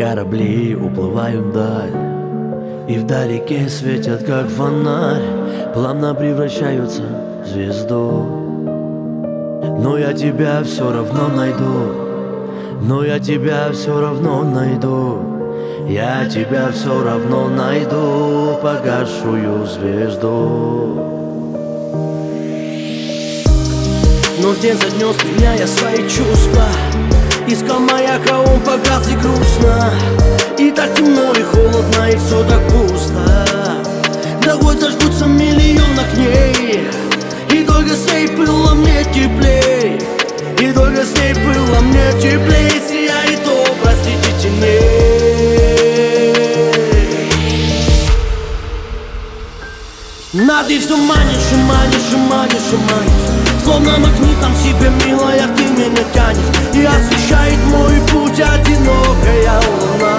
корабли уплывают вдаль, и вдалеке светят, как фонарь, плавно превращаются в звезду. Но я тебя все равно найду, но я тебя все равно найду, я тебя все равно найду, погасшую звезду. Но день за днем сменяя свои чувства, искал маяка, он погас и грустно, и так темно и холодно, и все так пусто. Да хоть зажгутся миллион огней, и только с ней было мне теплей, и только с ней было мне теплей, сияет образ среди теней. На ты все манишь и манишь и манишь и манишь, словно магнитом себе, милая, ты меня тянешь, и освещает мой путь одинокая луна.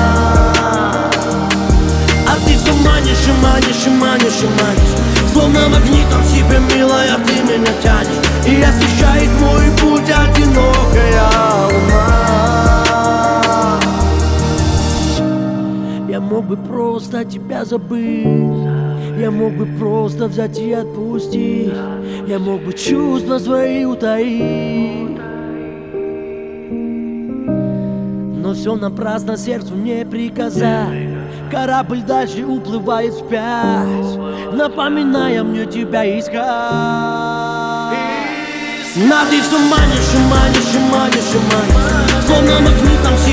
А ты все манишь и манишь и манишь и манишь, словно магнитом себе, милая, ты меня тянешь, и освещает мой путь одинокая луна. Я мог бы просто тебя забыть, я мог бы просто взять и отпустить, я мог бы чувства свои утаить, но все напрасно сердцу не приказать. Корабль дальше уплывает вспять, напоминая мне тебя искать. На ты все манишь и манишь и манишь и манишь, словно магнитом